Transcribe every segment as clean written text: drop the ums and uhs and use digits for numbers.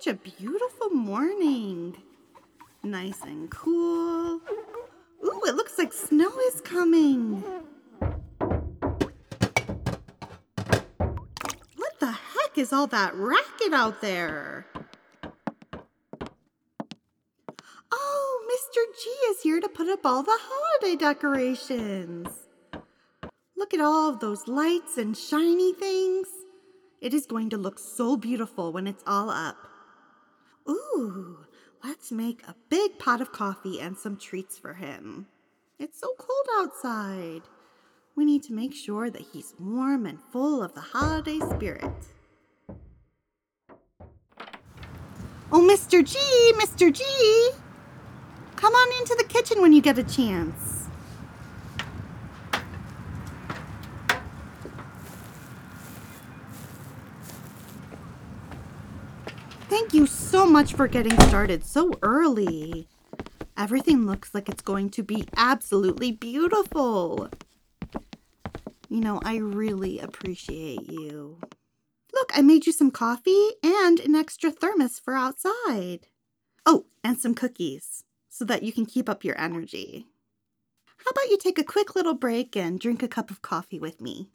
a beautiful morning. Nice and cool. Ooh, it looks like snow is coming. What the heck is all that racket out there? Oh, Mr. G is here to put up all the holiday decorations. Look at all of those lights and shiny things. It is going to look so beautiful when it's all up. Ooh, let's make a big pot of coffee and some treats for him. It's so cold outside. We need to make sure that he's warm and full of the holiday spirit. Oh, Mr. G, Mr. G! Come on into the kitchen when you get a chance. Thank you so much for getting started so early. Everything looks like it's going to be absolutely beautiful. You know, I really appreciate you. Look, I made you some coffee and an extra thermos for outside. Oh, and some cookies so that you can keep up your energy. How about you take a quick little break and drink a cup of coffee with me?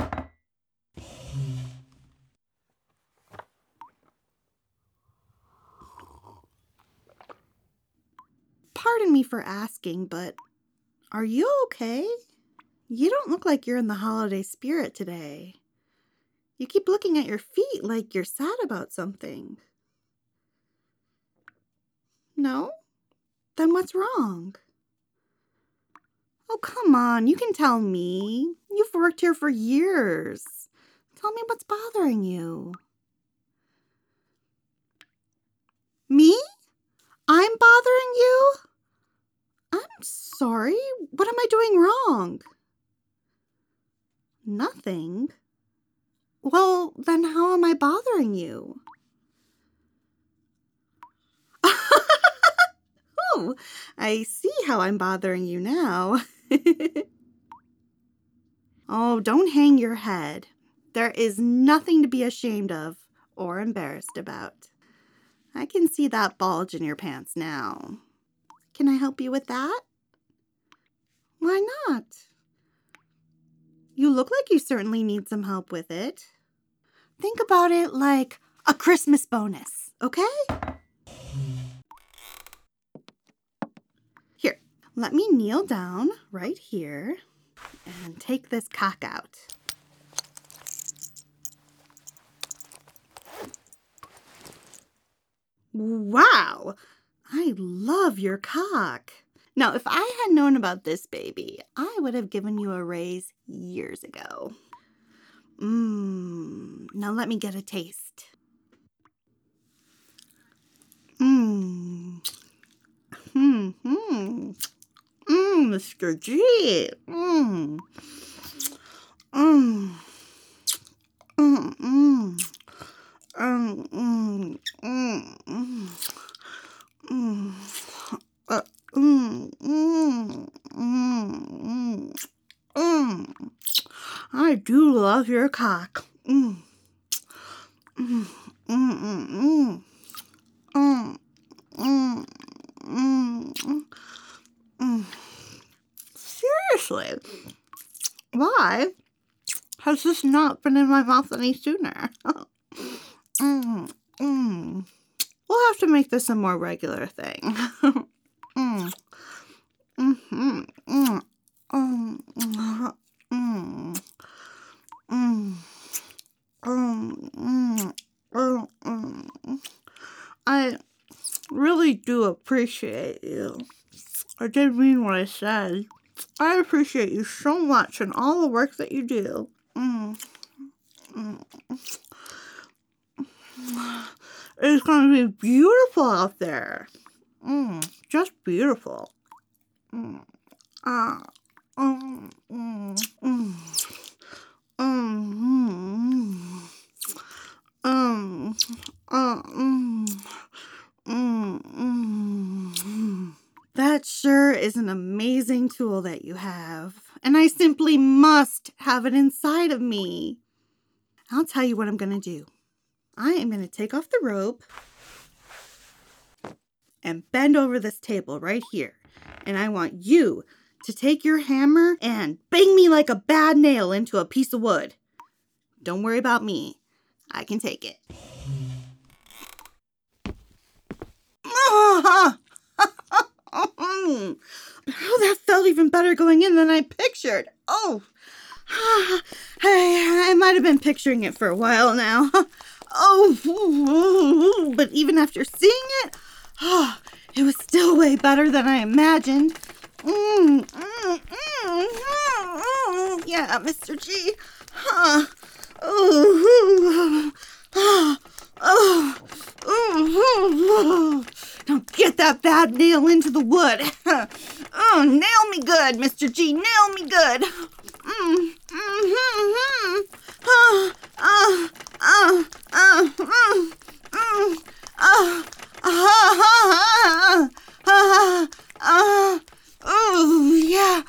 Pardon me for asking, but are you okay? You don't look like you're in the holiday spirit today. You keep looking at your feet like you're sad about something. No? Then what's wrong? Oh, come on, you can tell me. You've worked here for years. Tell me what's bothering you. Me? I'm bothering you? I'm sorry. What am I doing wrong? Nothing. Well, then how am I bothering you? Oh, I see how I'm bothering you now. Oh, don't hang your head. There is nothing to be ashamed of or embarrassed about. I can see that bulge in your pants now. Can I help you with that? Why not? You look like you certainly need some help with it. Think about it like a Christmas bonus, okay? Here, let me kneel down right here and take this cock out. Wow, I love your cock. Now, if I had known about this baby, I would have given you a raise years ago. Now let me get a taste. Mr. G. I do love your cock. Seriously, why has this not been in my mouth any sooner? We'll have to make this a more regular thing. I really do appreciate you. I did mean what I said. I appreciate you so much and all the work that you do. It's going to be beautiful out there. Just beautiful. That sure is an amazing tool that you have, and I simply must have it inside of me. I'll tell you what I'm going to do. I am going to take off the rope and bend over this table right here. And I want you to take your hammer and bang me like a bad nail into a piece of wood. Don't worry about me. I can take it. Oh, that felt even better going in than I pictured. Oh, I might have been picturing it for a while now. Oh, but even after seeing it, it was still way better than I imagined. Yeah, Mr. G. Now get that bad nail into the wood. Nail me good, Mr. G. Nail me good. Oh, yeah.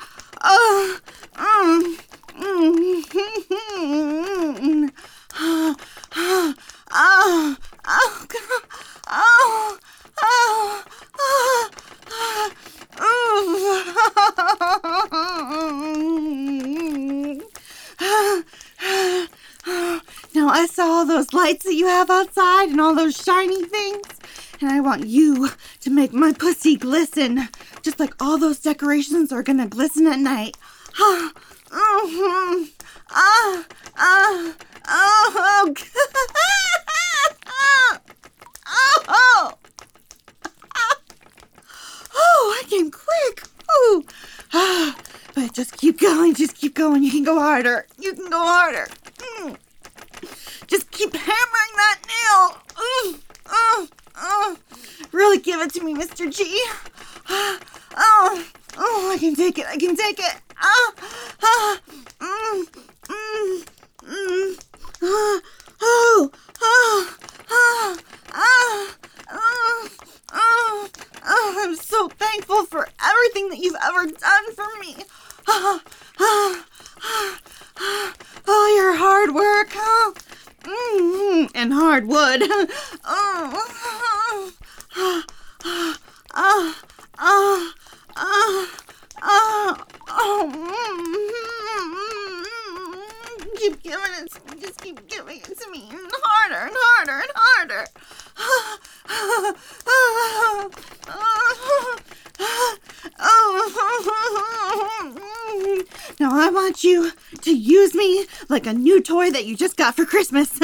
Now I saw all those lights that you have outside and all those shiny things, and I want you to make my pussy glisten, just like all those decorations are gonna glisten at night. Oh, I came quick. But just keep going. You can go harder. Just keep hammering that nail. Really give it to me, Mr. G. I can take it. I'm so thankful for everything that you've ever done for me. Your hard work. And hard wood. Keep giving it to me. Just keep giving it to me. Harder. Now I want you to use me like a new toy that you just got for Christmas.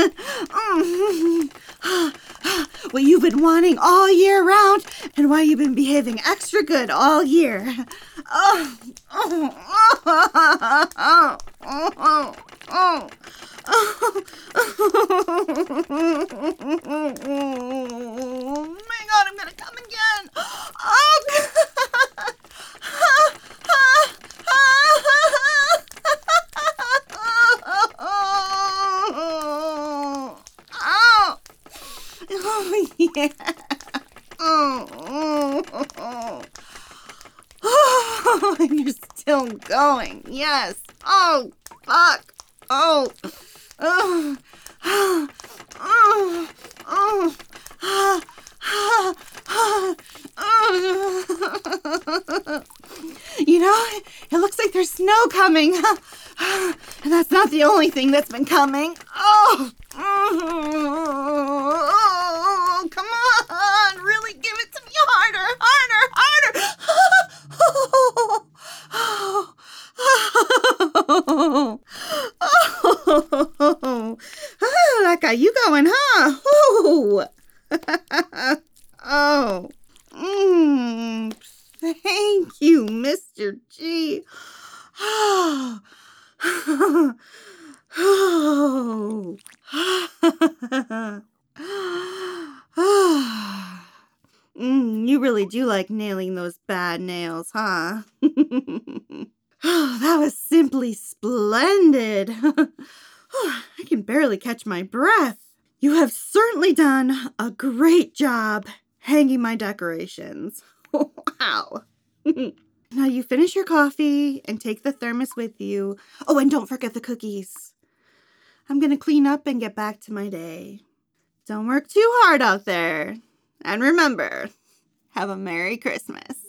What you've been wanting all year round and why you've been behaving extra good all year. Oh my God, I'm gonna come again. Yeah. And you're still going. Yes. Oh, fuck. You know, it looks like there's snow coming. And that's not the only thing that's been coming. Come on. Really give it to me harder. That got you going, huh? Thank you, Mr. G. You really do like nailing those bad nails, huh? That was simply splendid. I can barely catch my breath. You have certainly done a great job hanging my decorations. Wow. Now you finish your coffee and take the thermos with you. Oh, and don't forget the cookies. I'm going to clean up and get back to my day. Don't work too hard out there. And remember, Have a Merry Christmas.